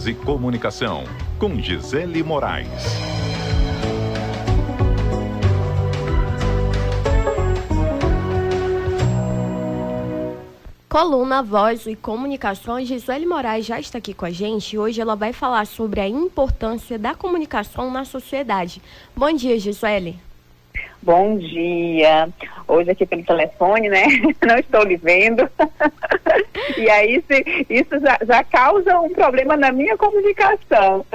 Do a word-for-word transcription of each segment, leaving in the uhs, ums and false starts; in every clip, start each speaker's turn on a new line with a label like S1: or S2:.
S1: Voz e Comunicação, com Gisele Moraes.
S2: Coluna Voz e Comunicação, Gisele Moraes já está aqui com a gente e hoje ela vai falar sobre a importância da comunicação na sociedade. Bom dia, Gisele.
S3: Bom dia. Hoje aqui pelo telefone, né? Não estou lhe vendo. E aí se, isso já, já causa um problema na minha comunicação.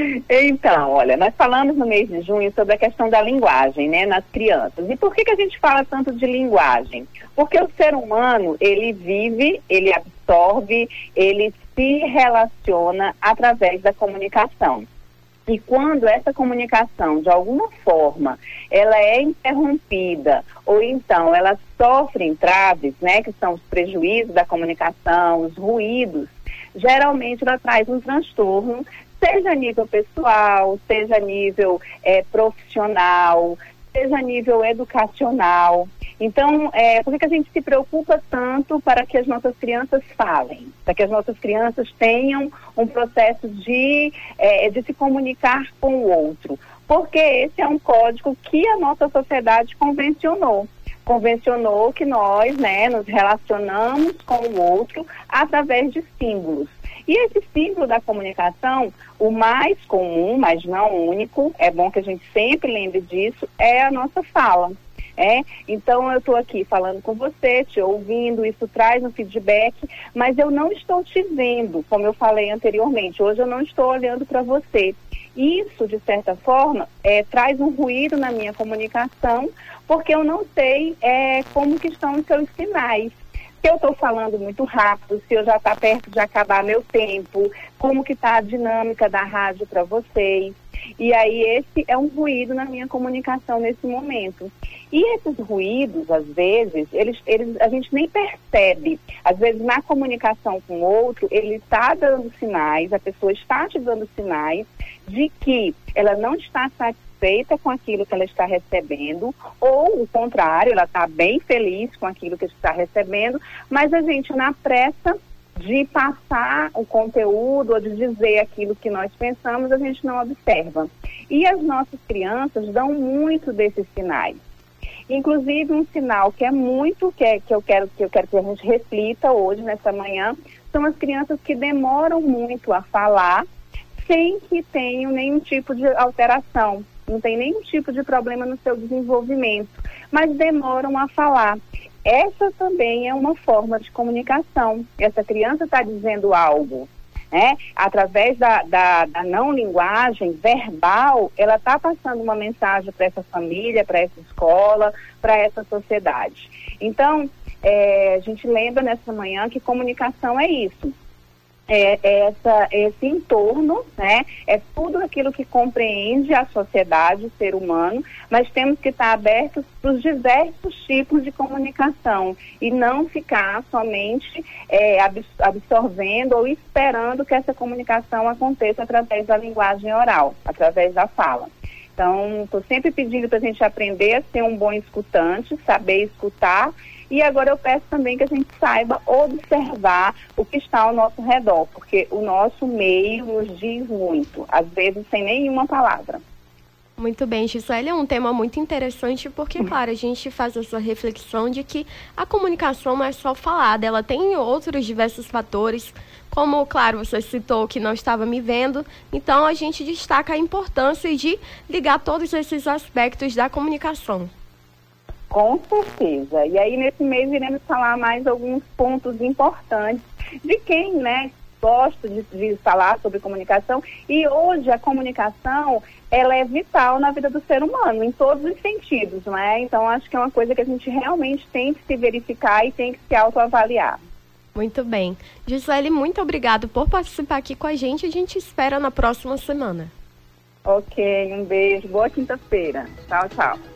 S3: Então, olha, nós falamos no mês de junho sobre a questão da linguagem, né, nas crianças. E por que que a gente fala tanto de linguagem? Porque o ser humano, ele vive, ele absorve, ele se relaciona através da comunicação. E quando essa comunicação, de alguma forma, ela é interrompida, ou então ela sofre entraves, né, que são os prejuízos da comunicação, os ruídos, geralmente ela traz um transtorno, seja a nível pessoal, seja a nível é, profissional, seja a nível educacional. Então, é, por que a gente se preocupa tanto para que as nossas crianças falem, para que as nossas crianças tenham um processo de, é, de se comunicar com o outro? Porque esse é um código que a nossa sociedade convencionou. Convencionou que nós, né, nos relacionamos com o outro através de símbolos. E esse símbolo da comunicação, o mais comum, mas não único, é bom que a gente sempre lembre disso, é a nossa fala. É? Então eu estou aqui falando com você, te ouvindo, isso traz um feedback, mas eu não estou te vendo, como eu falei anteriormente, hoje eu não estou olhando para você. Isso, de certa forma, é, traz um ruído na minha comunicação, porque eu não sei é, como que estão os seus sinais. Se eu estou falando muito rápido, se eu já está perto de acabar meu tempo, como que está a dinâmica da rádio para vocês. E aí esse é um ruído na minha comunicação nesse momento. E esses ruídos, às vezes, eles, eles, a gente nem percebe. Às vezes, na comunicação com o outro, ele está dando sinais, a pessoa está te dando sinais de que ela não está satisfeita com aquilo que ela está recebendo, ou o contrário, ela está bem feliz com aquilo que está recebendo, mas a gente, na pressa de passar o conteúdo ou de dizer aquilo que nós pensamos, a gente não observa. E as nossas crianças dão muito desses sinais. Inclusive, um sinal que é muito, que, é, que, eu quero, que eu quero que a gente reflita hoje, nessa manhã, são as crianças que demoram muito a falar sem que tenham nenhum tipo de alteração, não tem nenhum tipo de problema no seu desenvolvimento, mas demoram a falar. Essa também é uma forma de comunicação. Essa criança está dizendo algo, né? Através da, da, da não linguagem verbal, ela está passando uma mensagem para essa família, para essa escola, para essa sociedade. Então, é, a gente lembra nessa manhã que comunicação é isso. É, é essa, esse entorno, né? É tudo aquilo que compreende a sociedade, o ser humano, mas temos que estar abertos para os diversos tipos de comunicação e não ficar somente é, absorvendo ou esperando que essa comunicação aconteça através da linguagem oral, através da fala. Então, estou sempre pedindo para a gente aprender a ser um bom escutante, saber escutar. E agora eu peço também que a gente saiba observar o que está ao nosso redor, porque o nosso meio nos diz muito, às vezes sem nenhuma palavra.
S2: Muito bem, Gisele, é um tema muito interessante porque, claro, a gente faz a sua reflexão de que a comunicação não é só falada, ela tem outros diversos fatores, como, claro, você citou que não estava me vendo, então a gente destaca a importância de ligar todos esses aspectos da comunicação.
S3: Com certeza. E aí, nesse mês, iremos falar mais alguns pontos importantes de quem, né, gosta de, de falar sobre comunicação. E hoje, a comunicação, ela é vital na vida do ser humano, em todos os sentidos, não é? Então, acho que é uma coisa que a gente realmente tem que se verificar e tem que se autoavaliar.
S2: Muito bem. Gisele, muito obrigada por participar aqui com a gente. A gente espera na próxima semana.
S3: Ok, um beijo. Boa quinta-feira. Tchau, tchau.